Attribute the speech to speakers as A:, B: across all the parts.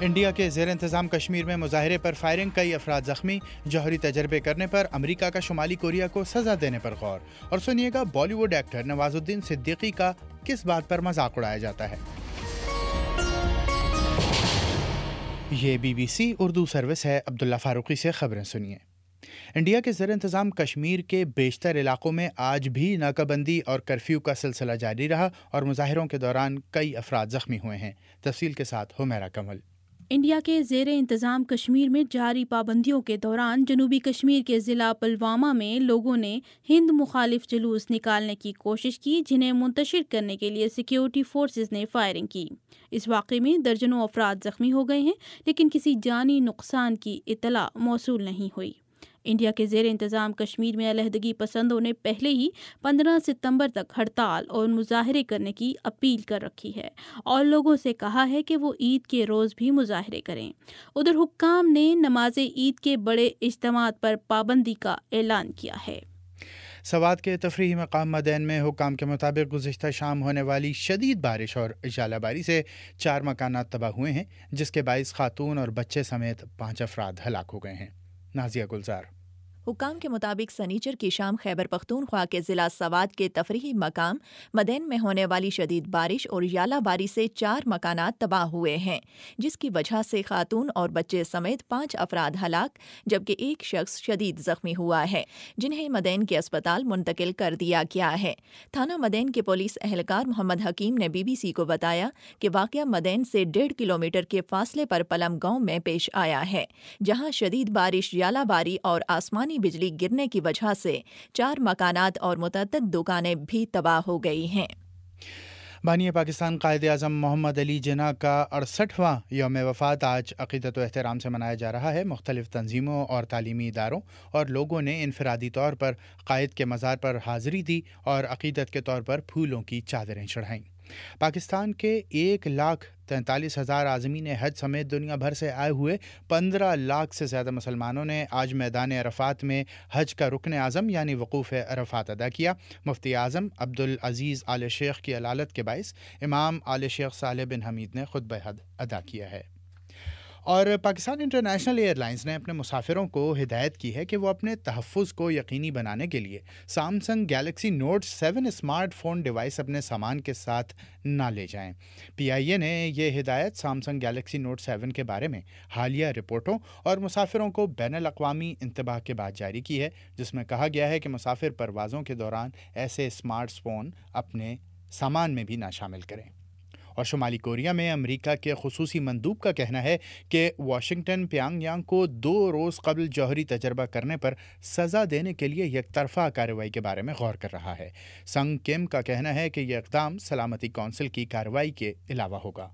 A: India کے زیر انتظام کشمیر میں مظاہرے پر فائرنگ، کئی افراد زخمی، جوہری تجربے کرنے پر امریکہ کا شمالی کوریا کو سزا دینے پر غور۔ اور سنیے گا بالی ووڈ ایکٹر نواز الدین صدیقی کا کس بات پر مذاق اڑایا جاتا ہے۔ یہ BBC اردو سروس ہے۔ عبداللہ فاروقی سے خبریں سنیے۔ انڈیا کے زیر انتظام کشمیر کے بیشتر علاقوں میں آج بھی ناکہ بندی اور کرفیو کا سلسلہ جاری رہا اور مظاہروں کے دوران کئی افراد زخمی ہوئے ہیں۔ تفصیل کے ساتھ حمیرہ کمل۔
B: انڈیا کے زیر انتظام کشمیر میں جاری پابندیوں کے دوران جنوبی کشمیر کے ضلع پلوامہ میں لوگوں نے ہند مخالف جلوس نکالنے کی کوشش کی، جنہیں منتشر کرنے کے لیے سیکیورٹی فورسز نے فائرنگ کی۔ اس واقعے میں درجنوں افراد زخمی ہو گئے ہیں، لیکن کسی جانی نقصان کی اطلاع موصول نہیں ہوئی۔ انڈیا کے زیر انتظام کشمیر میں علیحدگی پسندوں نے پہلے ہی 15 ستمبر تک ہڑتال اور مظاہرے کرنے کی اپیل کر رکھی ہے اور لوگوں سے کہا ہے کہ وہ عید کے روز بھی مظاہرے کریں۔ ادھر حکام نے نماز عید کے بڑے اجتماعات پر پابندی کا اعلان کیا ہے۔
A: سوات کے تفریحی مقام مدین میں حکام کے مطابق گزشتہ شام ہونے والی شدید بارش اور ژالہ باری سے 4 مکانات تباہ ہوئے ہیں، جس کے باعث خاتون اور بچے سمیت 5 افراد ہلاک ہو گئے ہیں۔ نازیہ گلزار۔
C: حکام کے مطابق سنیچر کی شام خیبر پختونخوا کے ضلع سوات کے تفریحی مقام مدین میں ہونے والی شدید بارش اور ژالہ باری سے 4 مکانات تباہ ہوئے ہیں، جس کی وجہ سے خاتون اور بچے سمیت 5 افراد ہلاک جبکہ ایک شخص شدید زخمی ہوا ہے، جنہیں مدین کے اسپتال منتقل کر دیا گیا ہے۔ تھانہ مدین کے پولیس اہلکار محمد حکیم نے BBC کو بتایا کہ واقعہ مدین سے 1.5 کلومیٹر کے فاصلے پر پلم گاؤں میں پیش آیا ہے، جہاں شدید بارش، ژالہ باری اور آسمانی بجلی گرنے کی وجہ سے 4 مکانات اور متعدد دکانیں بھی تباہ ہو گئی ہیں۔
A: بانی پاکستان قائد اعظم محمد علی جناح کا 68واں یوم وفات آج عقیدت و احترام سے منایا جا رہا ہے۔ مختلف تنظیموں اور تعلیمی اداروں اور لوگوں نے انفرادی طور پر قائد کے مزار پر حاضری دی اور عقیدت کے طور پر پھولوں کی چادریں چڑھائیں۔ پاکستان کے 1,43,000 عازمین حج سمیت دنیا بھر سے آئے ہوئے 15 لاکھ سے زیادہ مسلمانوں نے آج میدان عرفات میں حج کا رکن اعظم یعنی وقوف عرفات ادا کیا۔ مفتی اعظم عبدالعزیز آل شیخ کی علالت کے باعث امام آل شیخ صالح بن حمید نے خطبہ حج ادا کیا ہے۔ اور پاکستان انٹرنیشنل ایئر لائنز نے اپنے مسافروں کو ہدایت کی ہے کہ وہ اپنے تحفظ کو یقینی بنانے کے لیے Samsung Galaxy Note 7 smart phone device اپنے سامان کے ساتھ نہ لے جائیں۔ PIA نے یہ ہدایت سامسنگ گیلیکسی نوٹ 7 کے بارے میں حالیہ رپورٹوں اور مسافروں کو بین الاقوامی انتباہ کے بعد جاری کی ہے، جس میں کہا گیا ہے کہ مسافر پروازوں کے دوران ایسے اسمارٹ فون اپنے سامان میں بھی نہ شامل کریں۔ اور شمالی کوریا میں امریکہ کے خصوصی مندوب کا کہنا ہے کہ واشنگٹن پیانگ یانگ کو 2 روز قبل جوہری تجربہ کرنے پر سزا دینے کے لیے یک طرفہ کارروائی کے بارے میں غور کر رہا ہے۔ سنگ کم کا کہنا ہے کہ یہ اقدام سلامتی کونسل کی کارروائی کے علاوہ ہوگا۔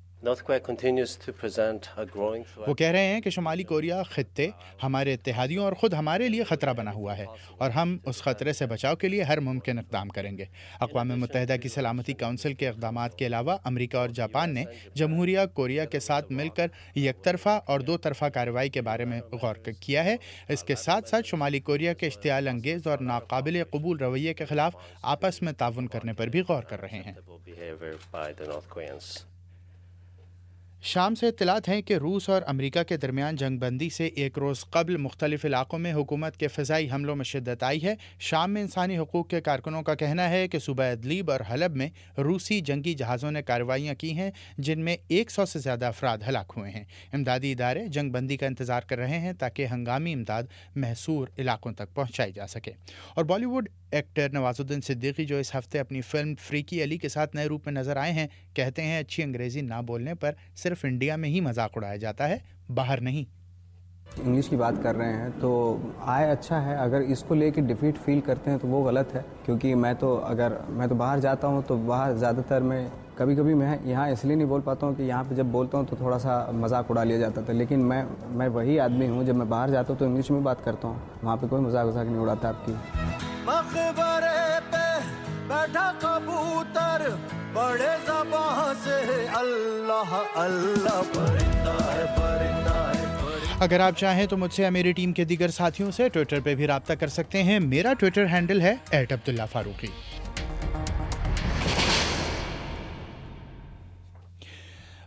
A: وہ کہہ رہے ہیں کہ شمالی کوریا خطے، ہمارے اتحادیوں اور خود ہمارے لیے خطرہ بنا ہوا ہے اور ہم اس خطرے سے بچاؤ کے لیے ہر ممکن اقدام کریں گے۔ اقوام متحدہ کی سلامتی کونسل کے اقدامات کے علاوہ امریکہ اور جاپان نے جمہوریہ کوریا کے ساتھ مل کر یک طرفہ اور 2 طرفہ کارروائی کے بارے میں غور کیا ہے۔ اس کے ساتھ ساتھ شمالی کوریا کے اشتعال انگیز اور ناقابل قبول رویے کے خلاف آپس میں تعاون کرنے پر بھی غور کر رہے ہیں۔ شام سے اطلاعات ہیں کہ روس اور امریکہ کے درمیان جنگ بندی سے 1 روز قبل مختلف علاقوں میں حکومت کے فضائی حملوں میں شدت آئی ہے۔ شام میں انسانی حقوق کے کارکنوں کا کہنا ہے کہ صوبہ ادلیب اور حلب میں روسی جنگی جہازوں نے کارروائیاں کی ہیں، جن میں 100 سے زیادہ افراد ہلاک ہوئے ہیں۔ امدادی ادارے جنگ بندی کا انتظار کر رہے ہیں تاکہ ہنگامی امداد محصور علاقوں تک پہنچائی جا سکے۔ اور بالی ووڈ ایکٹر نواز الدین صدیقی، جو اس ہفتے اپنی فلم فریکی علی کے ساتھ نئے روپ میں نظر آئے ہیں، کہتے ہیں اچھی انگریزی نہ بولنے پر صرف انڈیا میں ہی مذاق اڑایا جاتا ہے، باہر نہیں۔
D: انگلش کی بات کر رہے ہیں تو اچھا ہے، اگر اس کو لے کے ڈیفیٹ فیل کرتے ہیں تو وہ غلط ہے، کیونکہ میں تو باہر جاتا ہوں تو باہر زیادہ تر میں کبھی میں یہاں اس لیے نہیں بول پاتا ہوں کہ یہاں پہ جب بولتا ہوں تو تھوڑا سا مذاق اڑا لیا جاتا تھا، لیکن میں وہی آدمی ہوں، جب میں باہر جاتا ہوں تو انگلش میں بات کرتا ہوں، وہاں پہ کوئی مذاق نہیں اڑاتا آپ کی۔
E: مقبرے پہ بیٹھا کبوتر بڑے زبان سے اللہ اللہ پرندہ ہے پرندہ ہے۔
A: اگر آپ چاہیں تو مجھ سے یا میری ٹیم کے دیگر ساتھیوں سے ٹویٹر پہ بھی رابطہ کر سکتے ہیں۔ میرا ٹویٹر ہینڈل ہے @عبداللہ فاروقی۔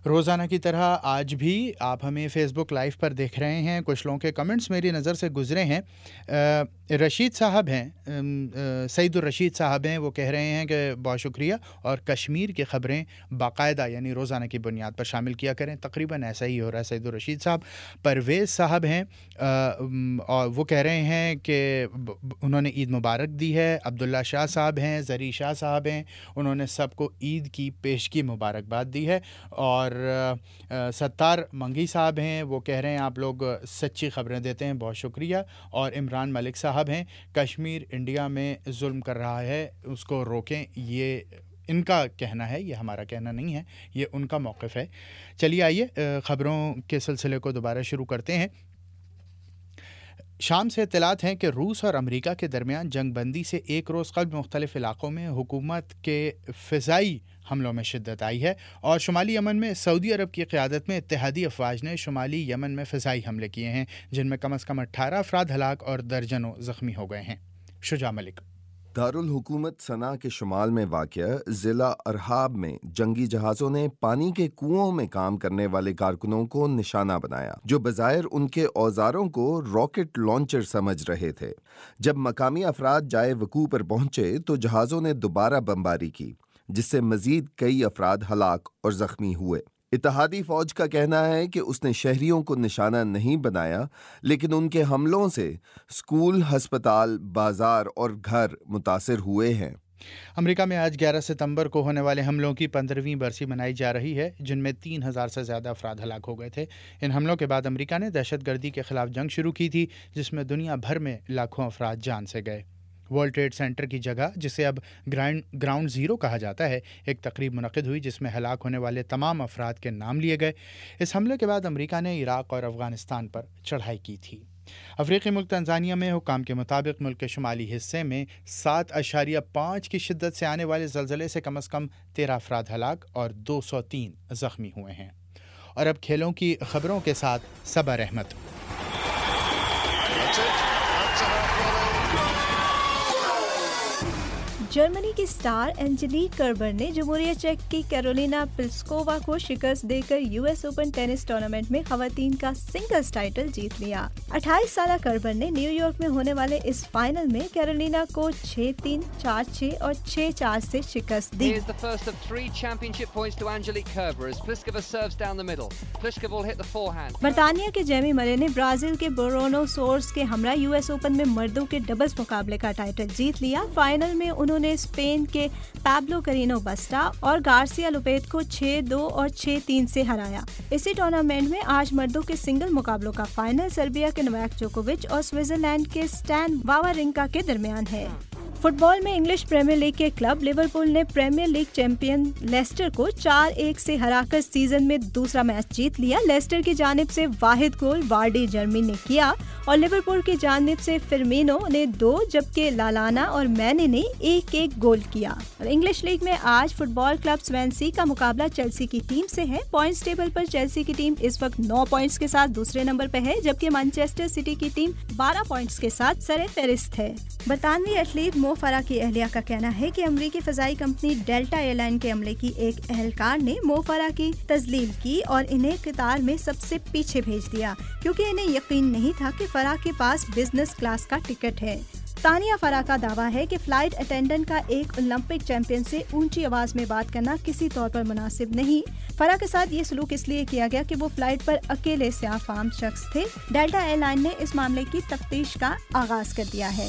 A: रोज़ाना की तरह आज भी आप हमें फेसबुक लाइव पर देख रहे हैं। कुछ लोगों के कमेंट्स मेरी नज़र से गुजरे हैं। रशीद साहब हैं, सईदुर रशीद साहब हैं, वो कह रहे हैं कि बहुत शुक्रिया और कश्मीर की ख़बरें बाकायदा यानी रोज़ाना की बुनियाद पर शामिल किया करें। तकरीबन ऐसा ही हो रहा है सईदुर रशीद साहब। परवेज़ साहब हैं और वो कह रहे हैं कि उन्होंने ईद मुबारक दी है। अब्दुल्ला शाह साहब हैं, ज़री शाह साहब हैं, उन्होंने सबको ईद की पेशगी मुबारकबाद दी है। और सत्तार मंगी साहब हैं, वो कह रहे हैं आप लोग सच्ची ख़बरें देते हैं, बहुत शुक्रिया। और इमरान मलिक साहब हैं, कश्मीर इंडिया में जुल्म कर रहा है, उसको रोकें, ये इनका कहना है, ये हमारा कहना नहीं है, ये उनका मौक़िफ़ है। चलिए आइए ख़बरों के सिलसिले को दोबारा शुरू करते हैं। शाम से इत्तलात हैं कि रूस और अमेरिका के दरमियान जंग बंदी से एक रोज़ कबल मुख्तलिफ़ इलाक़ों में हुकूमत के फ़िज़ाई हमलों में शिद्दत आई है और शुमाली यमन में सऊदी अरब की क़यादत में इत्तेहादी अफवाज ने शुमाली यमन में फ़िज़ाई हमले किए हैं, जिनमें कम अज़ कम 18 अफराद हलाक और दर्जनों ज़ख्मी हो गए हैं। शुजा मलिक।
F: दारुल हुकूमत सना के शुमाल में वाक़या ज़िला अरहाब में जंगी जहाज़ों ने पानी के कुओं में काम करने वाले कारकुनों को निशाना बनाया, जो बज़ाहिर उनके औजारों को रॉकेट लॉन्चर समझ रहे थे। जब मकामी अफराद जाए वकूअ पर पहुंचे तो जहाज़ों ने दोबारा बमबारी की, जिससे मज़ीद कई अफराद हलाक और ज़ख्मी हुए। इत्तेहादी फ़ौज का कहना है कि उसने शहरियों को निशाना नहीं बनाया, लेकिन उनके हमलों से स्कूल, हस्पताल, बाजार और घर मुतासिर हुए हैं।
A: अमेरिका में आज 11 सितंबर को होने वाले हमलों की 15वीं बरसी मनाई जा रही है, जिनमें 3000 से ज़्यादा अफराद हलाक हो गए थे। इन हमलों के बाद अमेरिका ने दहशतगर्दी के ख़िलाफ़ जंग शुरू की थी, जिसमें दुनिया भर में लाखों अफराद जान से गए। वर्ल्ड ट्रेड सेंटर की जगह, जिसे अब ग्राउंड ज़ीरो कहा जाता है, एक तकरीब मुनक़िद हुई जिसमें हलाक होने वाले तमाम अफराद के नाम लिए गए। इस हमले के बाद अमेरिका ने इराक़ और अफ़गानिस्तान पर चढ़ाई की थी। अफ्रीकी मुल्क तंजानिया में हुकाम के मुताबिक मुल्क के शुमाली हिस्से में 7.5 की शिद्दत से आने वाले ज़लज़ले से कम अज़ कम 13 अफराद हलाक और 203 ज़ख्मी हुए हैं। और अब खेलों की ख़बरों के साथ सबर अहमद।
G: जर्मनी की स्टार एंजेलिक कर्बर ने जमहूरिया चेक की कैरोलिना प्लिस्कोवा को शिकस्त देकर यूएस ओपन टेनिस टूर्नामेंट में खवातीन का सिंगल्स टाइटल जीत लिया। 28 साला कर्बर ने न्यूयॉर्क में होने वाले इस फाइनल में कैरोलिना को 6-3, 4-6 और 6-4 से शिकस्त दी। बर्तानिया के जेमी मरे ने ब्राजील के ब्रूनो सोर्स के हमरा यूएस ओपन में मर्दों के डबल्स मुकाबले का टाइटल जीत लिया। फाइनल में उन्होंने स्पेन के पैब्लो करीनो बस्टा और गार्सिया लोपेज को 6-2 और 6-3 से हराया। इसी टूर्नामेंट में आज मर्दों के सिंगल मुकाबलों का फाइनल सर्बिया के नोवाक जोकोविच और स्विट्जरलैंड के स्टैन वावरिंका के दरमियान है। फुटबॉल में इंग्लिश प्रीमियर लीग के क्लब लिवरपूल ने प्रीमियर लीग चैंपियन लेस्टर को 4-1 से हराकर सीजन में दूसरा मैच जीत लिया। लेस्टर की जानिब से वाहिद गोल वार्डी जर्मी ने किया और लिवरपूल की जानिब से फिरमिनो ने 2 जबकि लालाना और मैने ने 1-1 गोल किया। और इंग्लिश लीग में आज फुटबॉल क्लब स्वेंसी का मुकाबला चेल्सी की टीम से है। पॉइंट्स टेबल पर चेल्सी की टीम इस वक्त 9 पॉइंट्स के साथ दूसरे नंबर पर है, जबकि मैनचेस्टर सिटी की टीम 12 पॉइंट्स के साथ सरे फहरिस्त है। बरतानवी एथलीट मो फरा की अहलिया का कहना है कि अमरीकी फ़ज़ाई कंपनी डेल्टा एयरलाइन के अमले की एक अहलकार ने मो फरा की तज़लील की और इन्हें कतार में सबसे पीछे भेज दिया, क्योंकि इन्हें यकीन नहीं था कि फरा के पास बिजनेस क्लास का टिकट है। तानिया फरा का दावा है कि फ्लाइट अटेंडेंट का एक ओलंपिक चैंपियन से ऊंची आवाज में बात करना किसी तौर पर मुनासिब नहीं। फरा के साथ ये सलूक इसलिए किया गया कि वो फ्लाइट पर अकेले स्याफ़ाम शख्स थे। डेल्टा एयरलाइन ने इस मामले की तफ्तीश का आगाज कर दिया है।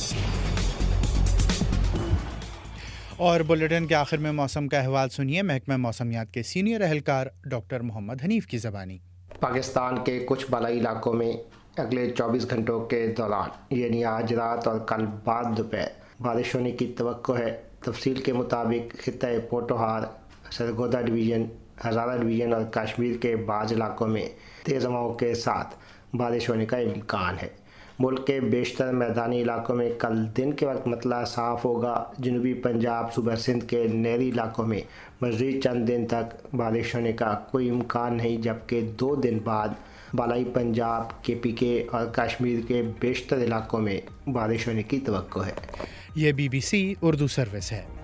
A: और बुलेटिन के आखिर में मौसम का अहवाल सुनिए महकमा मौसमियात के सीनियर एहलकार डॉक्टर मोहम्मद हनीफ की ज़बानी।
H: पाकिस्तान के कुछ बालाई इलाकों में अगले 24 घंटों के दौरान यानी आज रात और कल बाद दोपहर बारिश होने की तवक्को है। तफसील के मुताबिक खित्ता पोटोहार, सरगोदा डिवीज़न, हज़ारा डिवीज़न और कश्मीर के बाज़ इलाकों में तेज़ हवाओं के साथ बारिश होने का इम्कान है। मुल्क के बेशतर मैदानी इलाकों में कल दिन के वक्त मतला साफ़ होगा। जनूबी पंजाब, सूबा सिंध के नहरी इलाकों में मज़ीद चंद दिन तक बारिश होने का कोई इम्कान नहीं, जबकि 2 दिन बाद बालाई पंजाब, KPK और कश्मीर के बेशतर इलाकों में बारिश होने की तवक्को है।
A: ये BBC उर्दू सर्विस है।